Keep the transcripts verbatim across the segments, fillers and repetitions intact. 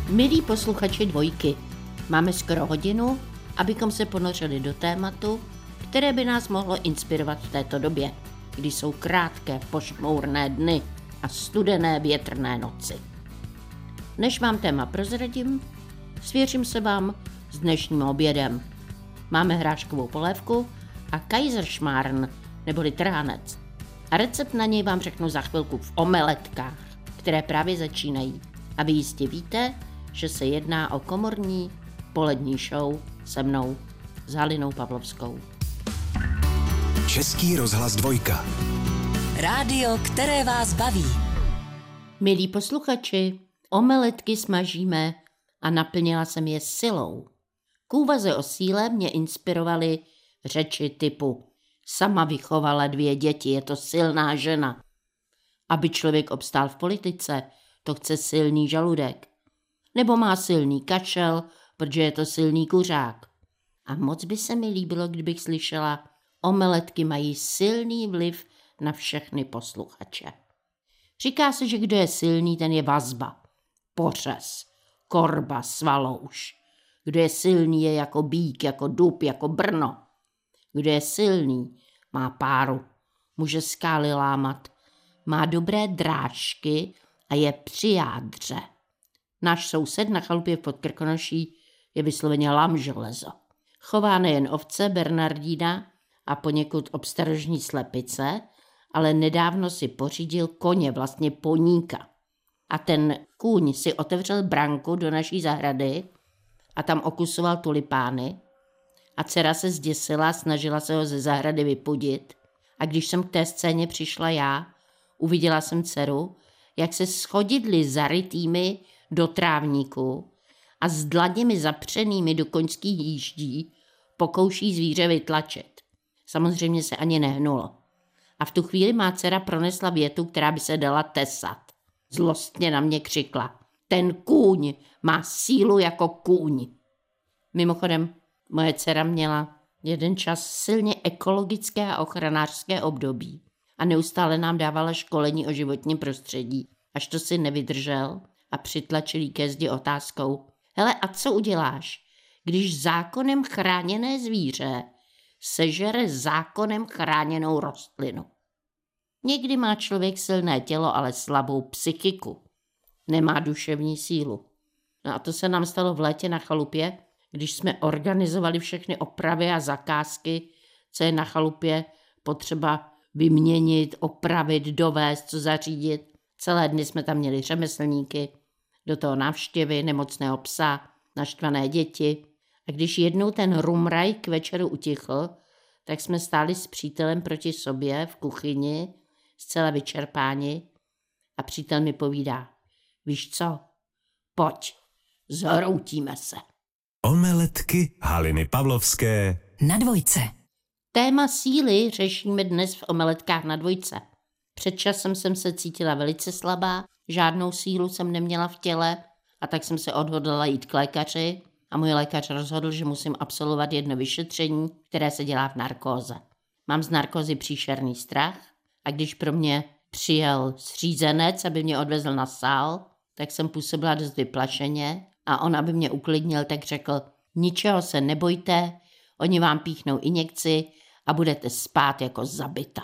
Milí posluchači Dvojky, máme skoro hodinu, abychom se ponořili do tématu, které by nás mohlo inspirovat v této době, kdy jsou krátké pošmourné dny a studené větrné noci. Než vám téma prozradím, svěřím se vám s dnešním obědem. Máme hráškovou polévku a Kaiserschmarrn, neboli trhanec. A recept na něj vám řeknu za chvilku v omeletkách, které právě začínají. A vy jistě víte, že se jedná o komorní polední show se mnou, s Halinou Pavlovskou. Český rozhlas Dvojka. Rádio, které vás baví. Milí posluchači, omeletky smažíme a naplnila jsem je silou. K úvaze o síle mě inspirovaly řeči typu sama vychovala dvě děti, je to silná žena. Aby člověk obstál v politice, to chce silný žaludek. Nebo má silný kašel, protože je to silný kuřák. A moc by se mi líbilo, kdybych slyšela, omeletky mají silný vliv na všechny posluchače. Říká se, že kdo je silný, ten je vazba, pořez, korba, svalouš. Kdo je silný, je jako bík, jako dub, jako Brno. Kdo je silný, má páru, může skály lámat, má dobré drážky a je při jádře. Náš soused na chalupě v Podkrkonoší je vysloveně lam železo. Chová nejen ovce, bernardína a poněkud obstarožní slepice, ale nedávno si pořídil koně, vlastně poníka. A ten kůň si otevřel branku do naší zahrady a tam okusoval tulipány a dcera se zděsila a snažila se ho ze zahrady vypudit. A když jsem k té scéně přišla já, uviděla jsem dceru, jak se schodidly zarytými do trávníku a s dlaněmi zapřenými do koňských jíždí pokouší zvíře vytlačit. Samozřejmě se ani nehnulo. A v tu chvíli má dcera pronesla větu, která by se dala tesat. Zlostně na mě křikla. Ten kůň má sílu jako kůň. Mimochodem, moje dcera měla jeden čas silně ekologické a ochranářské období a neustále nám dávala školení o životním prostředí, až to si nevydržel a přitlačil jí ke zdi otázkou. Hele, a co uděláš, když zákonem chráněné zvíře sežere zákonem chráněnou rostlinu? Někdy má člověk silné tělo, ale slabou psychiku. Nemá duševní sílu. No a to se nám stalo v létě na chalupě, když jsme organizovali všechny opravy a zakázky, co je na chalupě potřeba vyměnit, opravit, dovést, co zařídit. Celé dny jsme tam měli řemeslníky, do toho návštěvy, nemocného psa, naštvané děti. A když jednou ten rumraj k večeru utichl, tak jsme stáli s přítelem proti sobě v kuchyni, zcela vyčerpáni. A přítel mi povídá, víš co, pojď, zhroutíme se. Omeletky Haliny Pavlovské Na Dvojce. Téma síly řešíme dnes v omeletkách na Dvojce. Před časem jsem se cítila velice slabá, žádnou sílu jsem neměla v těle a tak jsem se odhodlala jít k lékaři a můj lékař rozhodl, že musím absolvovat jedno vyšetření, které se dělá v narkóze. Mám z narkózy příšerný strach a když pro mě přijel zřízenec, aby mě odvezl na sál, tak jsem působila dost vyplašeně a on, aby mě uklidnil, tak řekl, ničeho se nebojte, oni vám píchnou injekci a budete spát jako zabitá.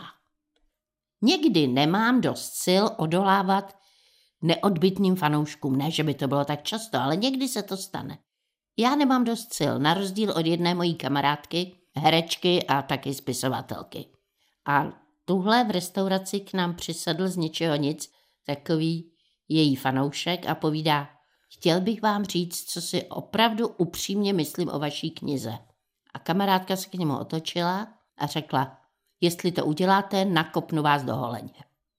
Někdy nemám dost sil odolávat neodbytným fanouškům. Ne, že by to bylo tak často, ale někdy se to stane. Já nemám dost sil, na rozdíl od jedné mojí kamarádky, herečky a taky spisovatelky. A tuhle v restauraci k nám přisedl z ničeho nic takový její fanoušek a povídá, chtěl bych vám říct, co si opravdu upřímně myslím o vaší knize. A kamarádka se k němu otočila a řekla, jestli to uděláte, nakopnu vás do holeně.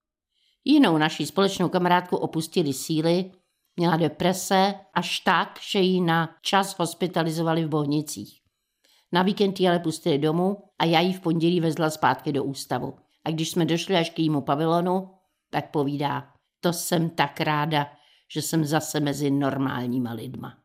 Jinou naší společnou kamarádku opustili síly, měla deprese až tak, že ji na čas hospitalizovali v Bohnicích. Na víkend ji ale pustili domů a já ji v pondělí vezla zpátky do ústavu. A když jsme došli až k jejímu pavilonu, tak povídá, to jsem tak ráda, že jsem zase mezi normálníma lidma.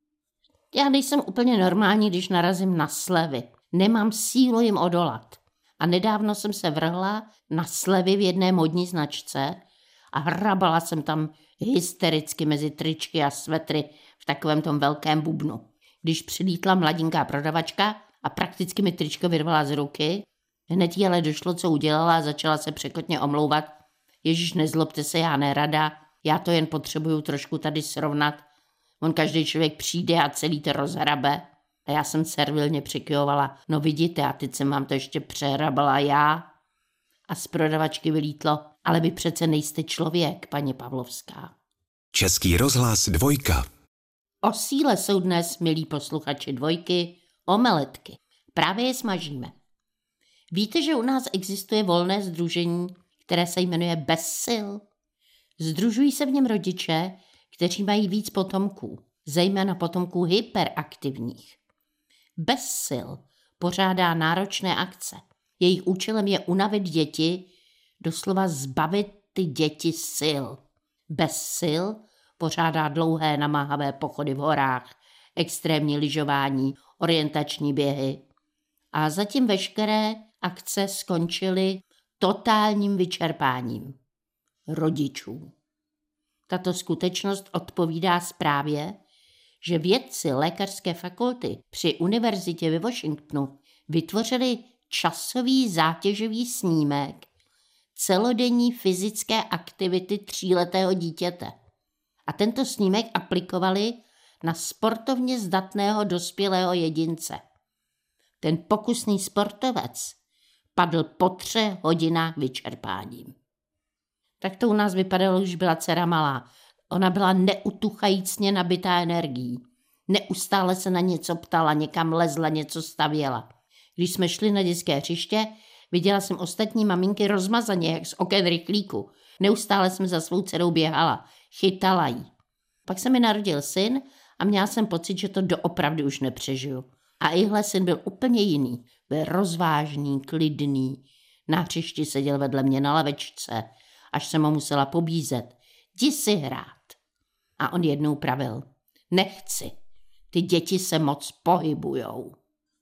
Já nejsem úplně normální, když narazím na slevy. Nemám sílu jim odolat. A nedávno jsem se vrhla na slevy v jedné modní značce a hrabala jsem tam hystericky mezi tričky a svetry v takovém tom velkém bubnu. Když přilítla mladinká prodavačka a prakticky mi tričko vyrvala z ruky, hned jí ale došlo, co udělala a začala se překotně omlouvat. Ježíš, nezlobte se, já nerada, já to jen potřebuju trošku tady srovnat. On každý člověk přijde a celý to rozhrabe. A já jsem servilně přikyvovala, no vidíte, a teď jsem vám to ještě přehrabala já. A z prodavačky vylítlo, ale vy přece nejste člověk, paní Pavlovská. Český rozhlas Dvojka. O síle jsou dnes, milí posluchači Dvojky, omeletky. Právě je smažíme. Víte, že u nás existuje volné sdružení, které se jmenuje Bez sil? Sdružují se v něm rodiče, kteří mají víc potomků, zejména potomků hyperaktivních. Bez sil pořádá náročné akce. Jejich účelem je unavit děti, doslova zbavit ty děti sil. Bez sil pořádá dlouhé namáhavé pochody v horách, extrémní lyžování, orientační běhy. A zatím veškeré akce skončily totálním vyčerpáním rodičů. Tato skutečnost odpovídá zprávě, že vědci lékařské fakulty při univerzitě ve Washingtonu vytvořili časový zátěžový snímek celodenní fyzické aktivity tříletého dítěte. A tento snímek aplikovali na sportovně zdatného dospělého jedince. Ten pokusný sportovec padl po třech hodinách vyčerpáním. Tak to u nás vypadalo, když byla dcera malá. Ona byla neutuchajícně nabitá energií. Neustále se na něco ptala, někam lezla, něco stavěla. Když jsme šli na dětské hřiště, viděla jsem ostatní maminky rozmazaně, jak z oken rychlíku. Neustále jsem za svou dcerou běhala, chytala jí. Pak se mi narodil syn a měla jsem pocit, že to doopravdy už nepřežiju. A ihle syn byl úplně jiný. Byl rozvážný, klidný. Na hřišti seděl vedle mě na lavečce, až jsem ho musela pobízet. Jdi si hrát. A on jednou pravil. Nechci. Ty děti se moc pohybujou.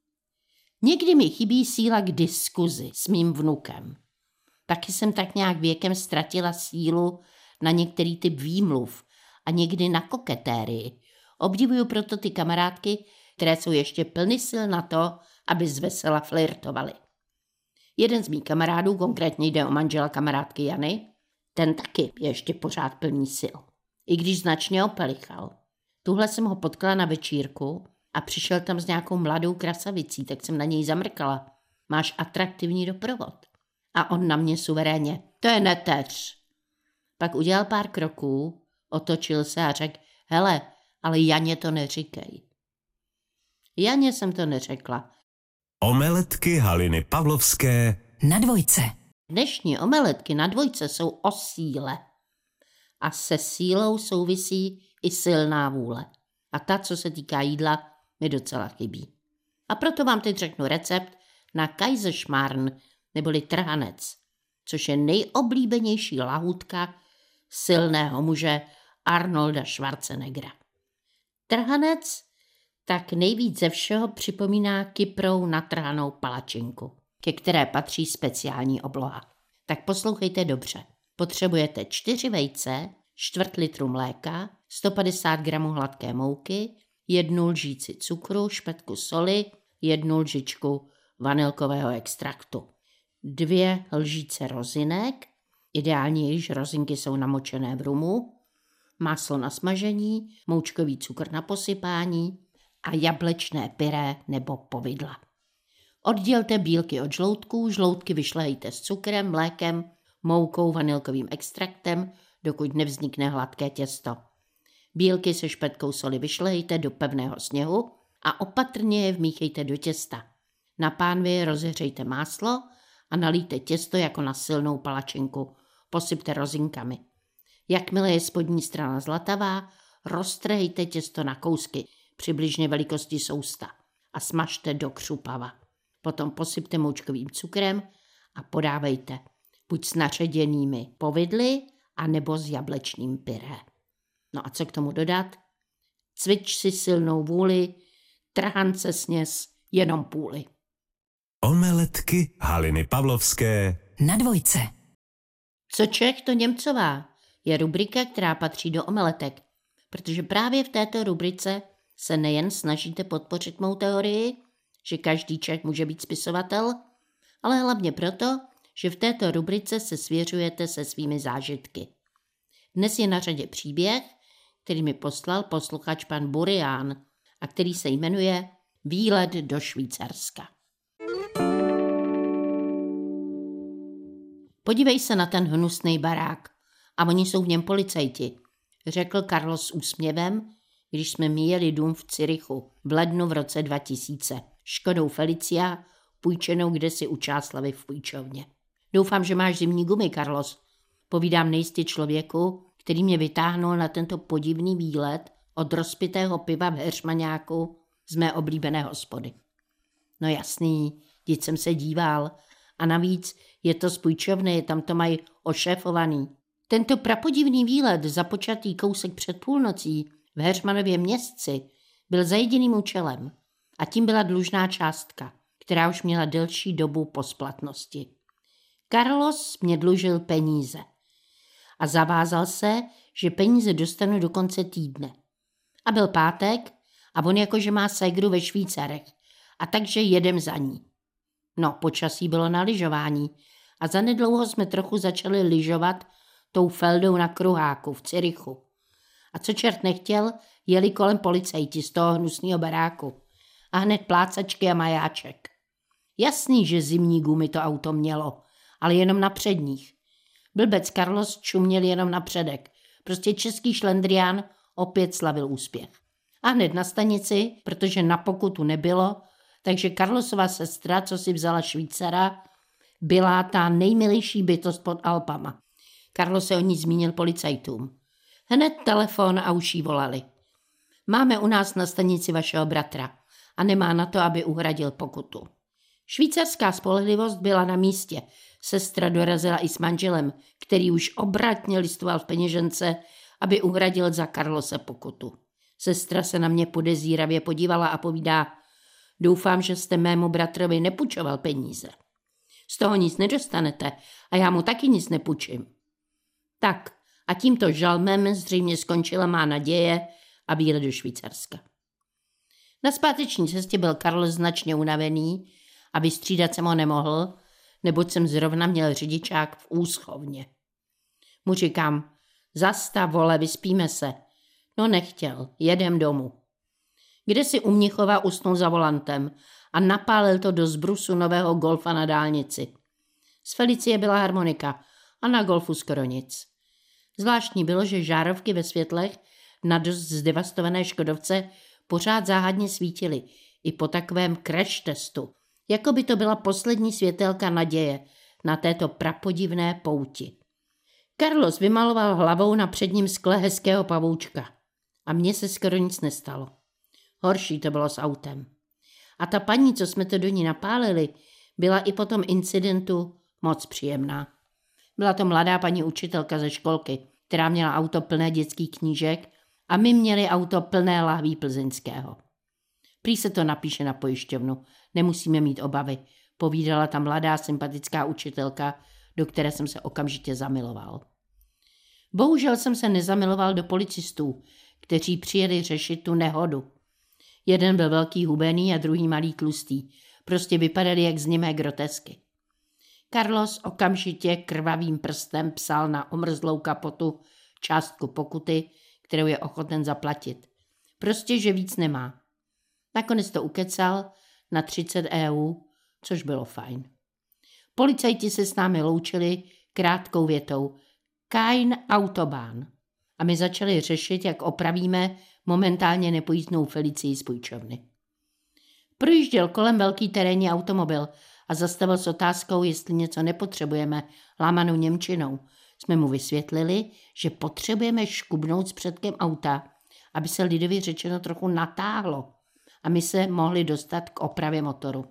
Někdy mi chybí síla k diskuzi s mým vnukem. Taky jsem tak nějak věkem ztratila sílu na některý typ výmluv a někdy na koketérii. Obdivuju proto ty kamarádky, které jsou ještě plny sil na to, aby zvesela flirtovali. Jeden z mých kamarádů, konkrétně jde o manžela kamarádky Jany, ten taky je ještě pořád plný sil. I když značně opelichal. Tuhle jsem ho potkala na večírku a přišel tam s nějakou mladou krasavicí, tak jsem na něj zamrkala. Máš atraktivní doprovod. A on na mě suverénně. To je neteř. Pak udělal pár kroků, otočil se a řekl, hele, ale Janě to neříkej. Janě jsem to neřekla. Omeletky Haliny Pavlovské na Dvojce. Dnešní omeletky na Dvojce jsou o síle. A se sílou souvisí i silná vůle. A ta, co se týká jídla, mi docela chybí. A proto vám teď řeknu recept na Kaiserschmarrn neboli trhanec, což je nejoblíbenější lahůdka silného muže Arnolda Schwarzeneggera. Trhanec tak nejvíc ze všeho připomíná kyprou natrhanou palačinku, ke které patří speciální obloha. Tak poslouchejte dobře. Potřebujete čtyři vejce, čtvrt litru mléka, sto padesát gramů hladké mouky, jednu lžíci cukru, špetku soli, jednu lžičku vanilkového extraktu, dvě lžíce rozinek, ideálně již rozinky jsou namočené v rumu, máslo na smažení, moučkový cukr na posypání a jablečné pyré nebo povidla. Oddělte bílky od žloutků, žloutky vyšlehejte s cukrem, mlékem, moukou, vanilkovým extraktem, dokud nevznikne hladké těsto. Bílky se špetkou soli vyšlehejte do pevného sněhu a opatrně je vmíchejte do těsta. Na pánvi rozehřejte máslo a nalijte těsto jako na silnou palačinku. Posypte rozinkami. Jakmile je spodní strana zlatavá, roztrhejte těsto na kousky přibližně velikosti sousta a smažte do křupava. Potom posypte moučkovým cukrem a podávejte buď s naředěnými povidly, anebo s jablečným pyré. No a co k tomu dodat? Cvič si silnou vůli, trhance sněz jenom půli. Omeletky Haliny Pavlovské na Dvojce. Co Čech, to Němcová je rubrika, která patří do omeletek. protože právě v této rubrice se nejen snažíte podpořit mou teorii, že každý Čech může být spisovatel, ale hlavně proto, že v této rubrice se svěřujete se svými zážitky. Dnes je na řadě příběh, který mi poslal posluchač pan Burián a který se jmenuje Výlet do Švýcarska. Podívej se na ten hnusný barák a oni jsou v něm policajti, řekl Carlos s úsměvem, když jsme míjeli dům v Curychu v lednu v roce dva tisíce. Škodou Felicia, půjčenou kdesi u Čáslavy v půjčovně. Doufám, že máš zimní gumy, Carlos. Povídám nejistě člověku, který mě vytáhnul na tento podivný výlet od rozpitého piva v Heřmaňáku z mé oblíbené hospody. No jasný, vždyť jsem se díval. A navíc je to z půjčovny, tam to mají ošéfovaný. Tento prapodivný výlet, započatý kousek před půlnocí v Heřmanově městci, byl za jediným účelem. A tím byla dlužná částka, která už měla delší dobu po splatnosti. Carlos mě dlužil peníze a zavázal se, že peníze dostanu do konce týdne. A byl pátek a on jakože má ségru ve Švýcarech a takže jedem za ní. No, počasí bylo na lyžování a zanedlouho jsme trochu začali lyžovat tou feldou na kruháku v Curychu. A co čert nechtěl, jeli kolem policajti z toho hnusného baráku a hned plácačky a majáček. Jasný, že zimní gumy to auto mělo, ale jenom na předních. Blbec Carlos čuměl jenom na předek. Prostě český šlendrián opět slavil úspěch. A hned na stanici, protože na pokutu nebylo, takže Carlosova sestra, co si vzala Švýcara, byla ta nejmilejší bytost pod Alpama. Carlos se o ní zmínil policajtům. Hned telefon a už jí volali. Máme u nás na stanici vašeho bratra a nemá na to, aby uhradil pokutu. Švýcarská spolehlivost byla na místě. Sestra dorazila i s manželem, který už obratně listoval v peněžence, aby uhradil za Carlose pokutu. Sestra se na mě podezíravě podívala a povídá: doufám, že jste mému bratrovi nepůjčoval peníze. Z toho nic nedostanete a já mu taky nic nepůjčím. Tak a tímto žalmem zřejmě skončila má naděje a výlet do Švýcarska. Na zpáteční cestě byl Carlos značně unavený a vystřídat jsem ho nemohl, neboť jsem zrovna měl řidičák v úschovně. Mu říkám: zastav, vole, vyspíme se. No nechtěl, jedem domů. Kde si u Mnichova usnul za volantem a napálil to do zbrusu nového golfa na dálnici. Z Felicie byla harmonika a na golfu skoro nic. Zvláštní bylo, že žárovky ve světlech na dost zdevastované Škodovce pořád záhadně svítily i po takovém crash testu, jako by to byla poslední světelka naděje na této prapodivné pouti. Carlos vymaloval hlavou na předním skle hezkého pavoučka a mně se skoro nic nestalo. Horší to bylo s autem. A ta paní, co jsme to do ní napálili, byla i po tom incidentu moc příjemná. Byla to mladá paní učitelka ze školky, která měla auto plné dětských knížek a my měli auto plné lahví plzeňského. Prý se to napíše na pojišťovnu, nemusíme mít obavy, povídala ta mladá sympatická učitelka, do které jsem se okamžitě zamiloval. Bohužel jsem se nezamiloval do policistů, kteří přijeli řešit tu nehodu. Jeden byl velký hubený a druhý malý tlustý, prostě vypadali jak z němé grotesky. Carlos okamžitě krvavým prstem psal na omrzlou kapotu částku pokuty, kterou je ochoten zaplatit. Prostě, že víc nemá. Nakonec to ukecal na třicet eur, což bylo fajn. Policajti se s námi loučili krátkou větou Kein Autobahn a my začali řešit, jak opravíme momentálně nepojízdnou Felicii z půjčovny. Projížděl kolem velký terénní automobil a zastavil s otázkou, jestli něco nepotřebujeme, lámanou němčinou. Jsme mu vysvětlili, že potřebujeme škubnout s předkem auta, aby se lidově řečeno trochu natáhlo a my se mohli dostat k opravě motoru.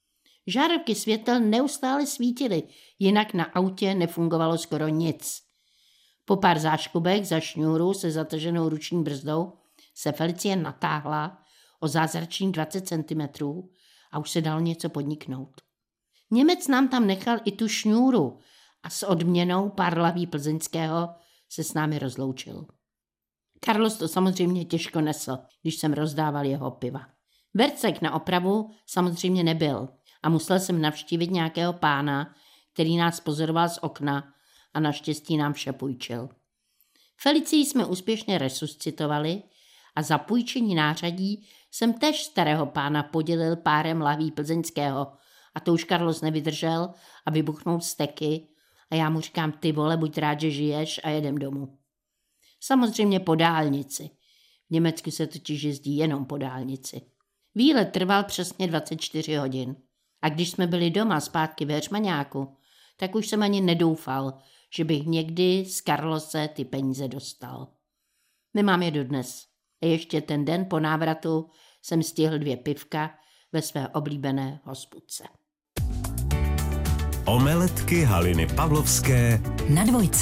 Žárovky světel neustále svítily, jinak na autě nefungovalo skoro nic. Po pár záškubek za šňůru se zataženou ruční brzdou se Felicie natáhla o zázračných dvacet centimetrů a už se dalo něco podniknout. Němec nám tam nechal i tu šňůru a s odměnou pár lahví plzeňského se s námi rozloučil. Carlos to samozřejmě těžko nesl, když jsem rozdával jeho piva. Vercek na opravu samozřejmě nebyl a musel jsem navštívit nějakého pána, který nás pozoroval z okna a naštěstí nám vše půjčil. Felicii jsme úspěšně resuscitovali a za půjčení nářadí jsem též starého pána podělil párem lahví plzeňského a to už Carlos nevydržel a vybuchnul steky a já mu říkám, ty vole, buď rád, že žiješ a jedem domů. Samozřejmě po dálnici. V Německu se totiž jezdí jenom po dálnici. Výlet trval přesně dvacet čtyři hodin. A když jsme byli doma zpátky ve Heřmaňáku, tak už jsem ani nedoufal, že bych někdy z Carlose ty peníze dostal. Nemám je dodnes. A ještě ten den po návratu jsem stihl dvě pivka ve své oblíbené hospůdce. Omeletky Haliny Pavlovské na Dvojce.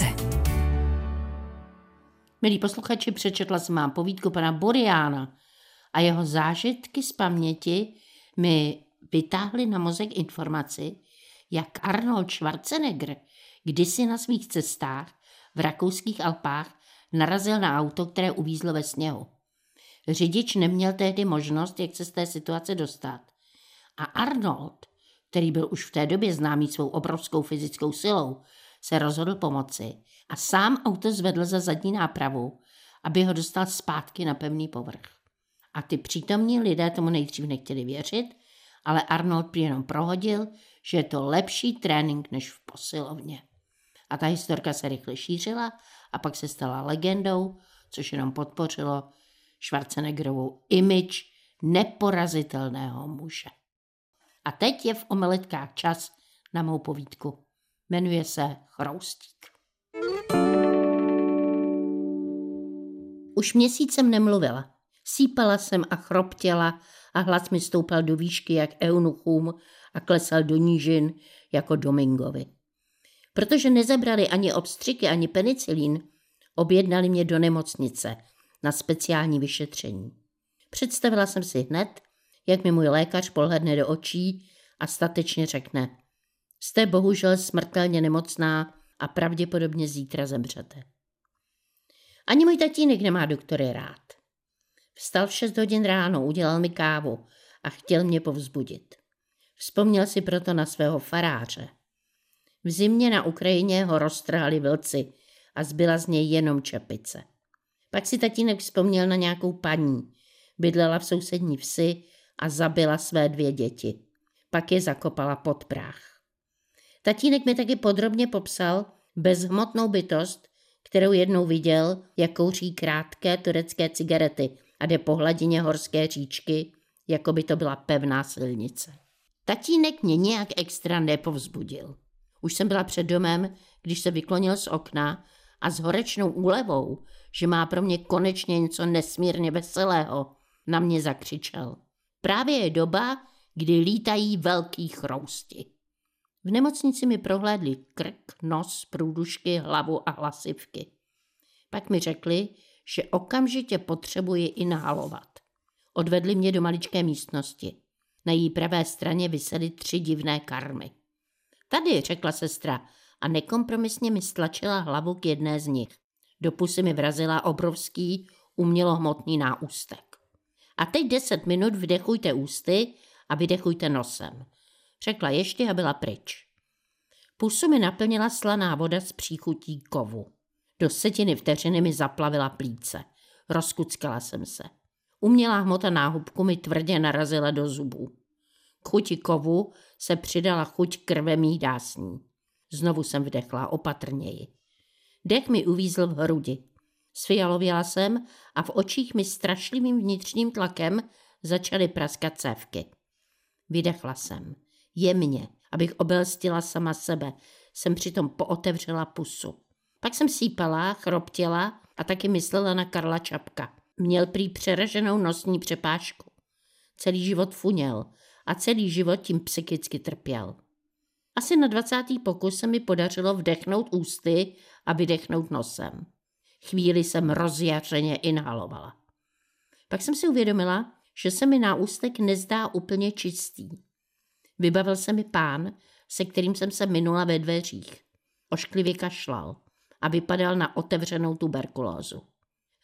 Milí posluchači, přečetla jsem vám povídku pana Buriana a jeho zážitky z paměti mi vytáhly na mozek informaci, jak Arnold Schwarzenegger kdysi na svých cestách v rakouských Alpách narazil na auto, které uvízlo ve sněhu. Řidič neměl tehdy možnost, jak se z té situace dostat. A Arnold, který byl už v té době známý svou obrovskou fyzickou silou, se rozhodl pomoci a sám auto zvedl za zadní nápravu, aby ho dostal zpátky na pevný povrch. A ty přítomní lidé tomu nejdřív nechtěli věřit, ale Arnold prý jenom prohodil, že je to lepší trénink než v posilovně. A ta historka se rychle šířila a pak se stala legendou, což jenom podpořilo Schwarzeneggerovou image neporazitelného muže. A teď je v omeletkách čas na mou povídku. Jmenuje se Chroustík. Už měsíc jsem nemluvila. Sípala jsem a chroptěla a hlas mi stoupal do výšky jak eunuchům a klesal do nížin jako Domingovi. Protože nezabrali ani obstřiky, ani penicilín, objednali mě do nemocnice na speciální vyšetření. Představila jsem si hned, jak mi můj lékař pohledne do očí a statečně řekne: jste bohužel smrtelně nemocná a pravděpodobně zítra zemřete. Ani můj tatínek nemá doktory rád. Vstal v šest hodin ráno, udělal mi kávu a chtěl mě povzbudit. Vzpomněl si proto na svého faráře. V zimě na Ukrajině ho roztrhali vlci a zbyla z něj jenom čepice. Pak si tatínek vzpomněl na nějakou paní. Bydlela v sousední vsi a zabila své dvě děti. Pak je zakopala pod práh. Tatínek mi taky podrobně popsal bezhmotnou bytost, kterou jednou viděl, jak kouří krátké turecké cigarety a jde po hladině horské říčky, jako by to byla pevná silnice. Tatínek mě nějak extra nepovzbudil. Už jsem byla před domem, když se vyklonil z okna a s horečnou úlevou, že má pro mě konečně něco nesmírně veselého, na mě zakřičel. Právě je doba, kdy lítají velký chrousti. V nemocnici mi prohlédli krk, nos, průdušky, hlavu a hlasivky. Pak mi řekli, že okamžitě potřebuji inhalovat. Odvedli mě do maličké místnosti. Na její pravé straně visely tři divné karmy. Tady, řekla sestra a nekompromisně mi stlačila hlavu k jedné z nich. Do pusy mi vrazila obrovský umělohmotný náústek. A teď deset minut vdechujte ústy a vydechujte nosem. Řekla ještě a byla pryč. Pusu mi naplnila slaná voda s příchutí kovu. Do setiny vteřiny mi zaplavila plíce. Rozkuckala jsem se. Umělá hmota náhubku mi tvrdě narazila do zubů. K chuti kovu se přidala chuť krve mých dásní. Znovu jsem vdechla opatrněji. Dech mi uvízl v hrudi. Sfialověla jsem a v očích mi strašlivým vnitřním tlakem začaly praskat cévky. Vydechla jsem. Jemně, abych obelstila sama sebe, jsem přitom pootevřela pusu. Pak jsem sípala, chroptěla a taky myslela na Karla Čapka. Měl prý přeraženou nosní přepážku. Celý život funěl a celý život tím psychicky trpěl. Asi na dvacátý pokus se mi podařilo vdechnout ústy a vydechnout nosem. Chvíli jsem rozjařeně inhalovala. Pak jsem si uvědomila, že se mi náústek nezdá úplně čistý. Vybavil se mi pán, se kterým jsem se minula ve dveřích. Ošklivě kašlal a vypadal na otevřenou tuberkulózu.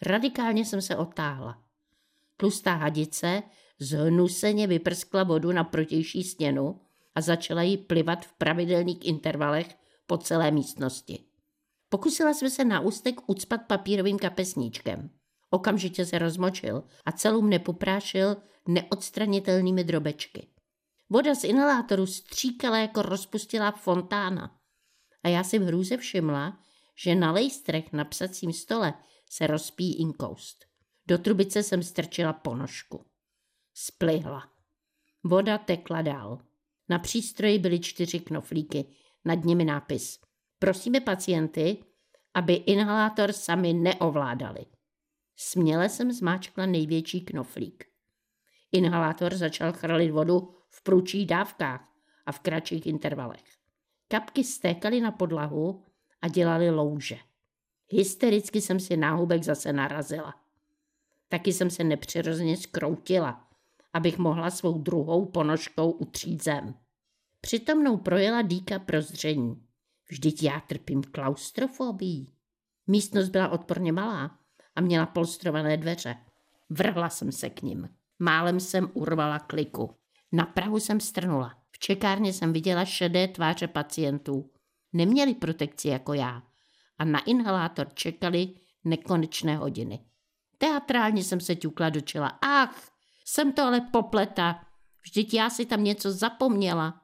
Radikálně jsem se otáhla. Tlustá hadice zhnuseně vyprskla vodu na protější stěnu a začala ji plivat v pravidelných intervalech po celé místnosti. Pokusila jsem se na ústek ucpat papírovým kapesníčkem. Okamžitě se rozmočil a celou mne poprášil neodstranitelnými drobečky. Voda z inhalátoru stříkala jako rozpustilá fontána a já si v hrůze všimla, že na lejstrech na psacím stole se rozpíjí inkoust. Do trubice jsem strčila ponožku. Splihla. Voda tekla dál. Na přístroji byly čtyři knoflíky, nad nimi nápis: Prosíme pacienty, aby inhalátor sami neovládali. Směle jsem zmáčkla největší knoflík. Inhalátor začal chrlit vodu v prudších dávkách a v kratších intervalech. Kapky stékaly na podlahu a dělaly louže. Hystericky jsem si náhubek zase narazila. Taky jsem se nepřirozeně zkroutila, abych mohla svou druhou ponožkou utřít zem. Přitom mnou projela dýka prozření. Vždyť já trpím klaustrofobií. Místnost byla odporně malá a měla polstrované dveře. Vrhla jsem se k nim. Málem jsem urvala kliku. Na prahu jsem strnula. V čekárně jsem viděla šedé tváře pacientů. Neměli protekci jako já a na inhalátor čekali nekonečné hodiny. Teatrálně jsem se ťukla do čela. Ach, jsem to ale popleta. Vždyť já si tam něco zapomněla.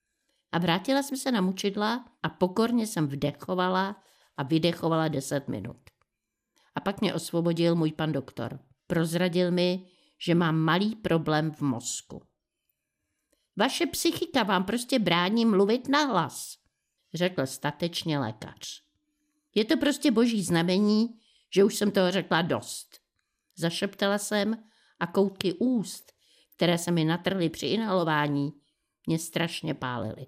A vrátila jsem se na mučidla a pokorně jsem vdechovala a vydechovala deset minut. A pak mě osvobodil můj pan doktor. Prozradil mi, že mám malý problém v mozku. Vaše psychika vám prostě brání mluvit nahlas, řekl statečně lékař. Je to prostě boží znamení, že už jsem toho řekla dost. Zašeptala jsem a koutky úst, které se mi natrhly při inhalování, mě strašně pálily.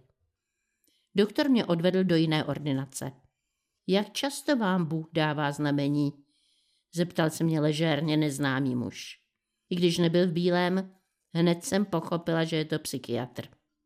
Doktor mě odvedl do jiné ordinace. Jak často vám Bůh dává znamení? Zeptal se mě ležérně neznámý muž. I když nebyl v bílém, hned jsem pochopila, že je to psychiatr.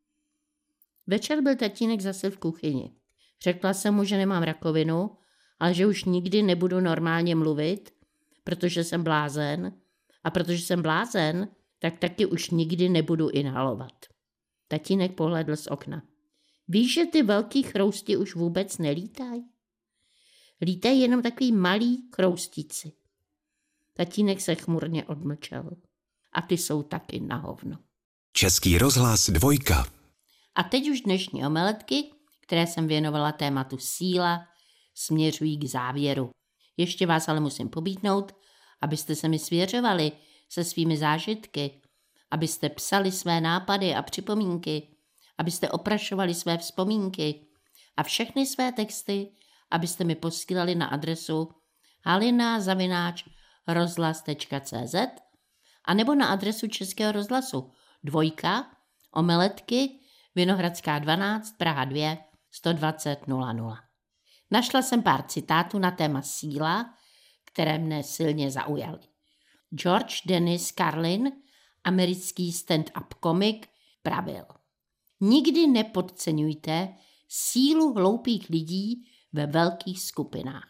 Večer byl tatínek zase v kuchyni. Řekla jsem mu, že nemám rakovinu, ale že už nikdy nebudu normálně mluvit, protože jsem blázen, a protože jsem blázen, tak taky už nikdy nebudu inhalovat. Tatínek pohlédl z okna. Víš, že ty velký chrousti už vůbec nelítají? Lítají jenom takový malý chroustíci. Tatínek se chmurně odmlčel. A ty jsou taky na hovno. Český rozhlas dvojka. A teď už dnešní omeletky, které jsem věnovala tématu síla, směřují k závěru. Ještě vás ale musím pobídnout, abyste se mi svěřovali se svými zážitky, abyste psali své nápady a připomínky, abyste oprašovali své vzpomínky a všechny své texty, abyste mi posílali na adresu halina zavináč rozhlas tečka cé zet a nebo na adresu Českého rozhlasu dvojka, omeletky, Vinohradská dvanáct, Praha dva, sto dvacet nula nula. Našla jsem pár citátů na téma síla, které mne silně zaujaly. George Dennis Carlin, americký stand-up komik, pravil: Nikdy nepodceňujte sílu hloupých lidí ve velkých skupinách.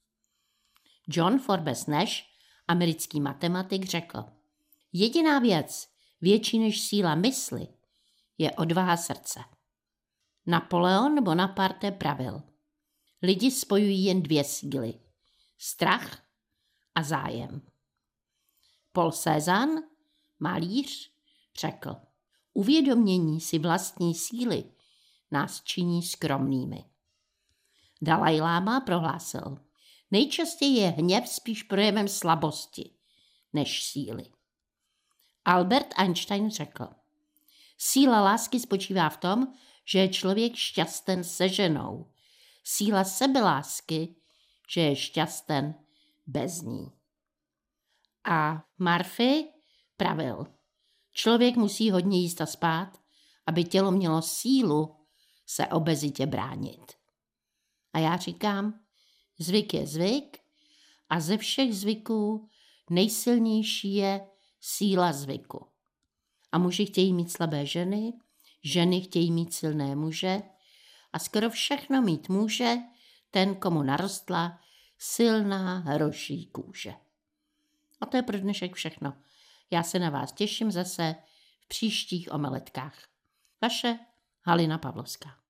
John Forbes Nash, americký matematik, řekl: Jediná věc, větší než síla mysli, je odvaha srdce. Napoleon Bonaparte pravil: Lidi spojují jen dvě síly, strach a zájem. Paul Cézanne, malíř, řekl: Uvědomění si vlastní síly nás činí skromnými. Dalaj Láma prohlásil: Nejčastěji je hněv spíš projevem slabosti než síly. Albert Einstein řekl: Síla lásky spočívá v tom, že je člověk šťasten se ženou. Síla sebelásky, že je šťasten bez ní. A Murphy pravil: Člověk musí hodně jíst a spát, aby tělo mělo sílu se obezitě bránit. A já říkám, zvyk je zvyk a ze všech zvyků nejsilnější je síla zvyku. A muži chtějí mít slabé ženy, ženy chtějí mít silné muže a skoro všechno mít může ten, komu narostla silná hroší kůže. A to je pro dnešek všechno. Já se na vás těším zase v příštích omeletkách. Vaše Halina Pavlovská.